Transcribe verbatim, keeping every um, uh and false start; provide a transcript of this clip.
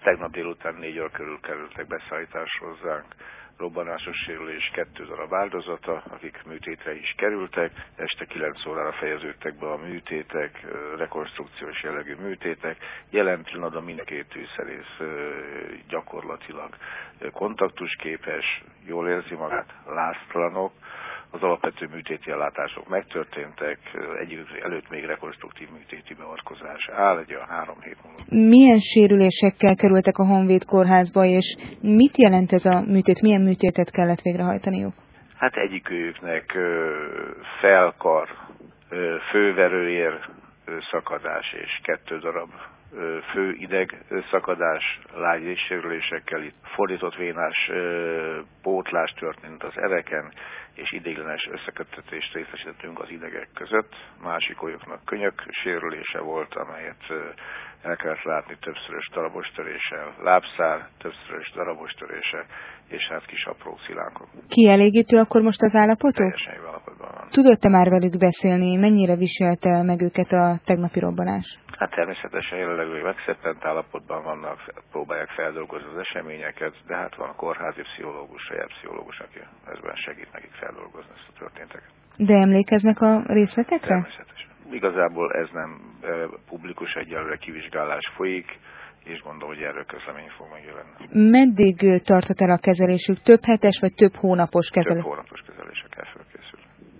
Tegnap délután négy óra körül kerültek beszállítás hozzánk robbanásos sérülés kettő darab áldozata, akik műtétre is kerültek. Este kilenc órára fejeződtek be a műtétek, rekonstrukciós jellegű műtétek. Jelen pillanatban mindkét tűzszerész gyakorlatilag kontaktusképes, jól érzi magát, láztalanok. Az alapvető műtéti ellátások megtörténtek, egyik előtt még rekonstruktív műtéti beavatkozás áll, egy a három hét múlva. Milyen sérülésekkel kerültek a Honvéd kórházba, és mit jelent ez a műtét? Milyen műtétet kellett végrehajtaniuk? Hát egyikőjüknek felkar, főverőér szakadás és kettő darab főideg szakadás, lágy sérülésekkel, itt fordított vénás pótlás történt az ereken, és ideiglenes összeköttetést részesítettünk az idegek között. Másik olyoknak könyök sérülése volt, amelyet el kellett látni többszörös darabos töréssel, lábszár, többszörös darabos törése, és hát kis apró szilánkok. Kielégítő akkor most az állapotok? Teljesen jó állapotban van. Tudott-e már velük beszélni? Mennyire viselte meg őket a tegnapi robbanás? Hát természetesen jelenleg ők megszettent állapotban vannak, próbálják feldolgozni az eseményeket, de hát van a kórházi pszichológus, saját pszichológus, aki ezben segít nekik feldolgozni ezt a történteket. De emlékeznek a részletekre? Természetesen. Igazából ez nem e, publikus, egyelőre kivizsgálás folyik, és gondolom, hogy erről közlemény fog megjelenni. Meddig tartott el a kezelésük? Több hetes vagy több hónapos kezelés? Több hónapos kezelés.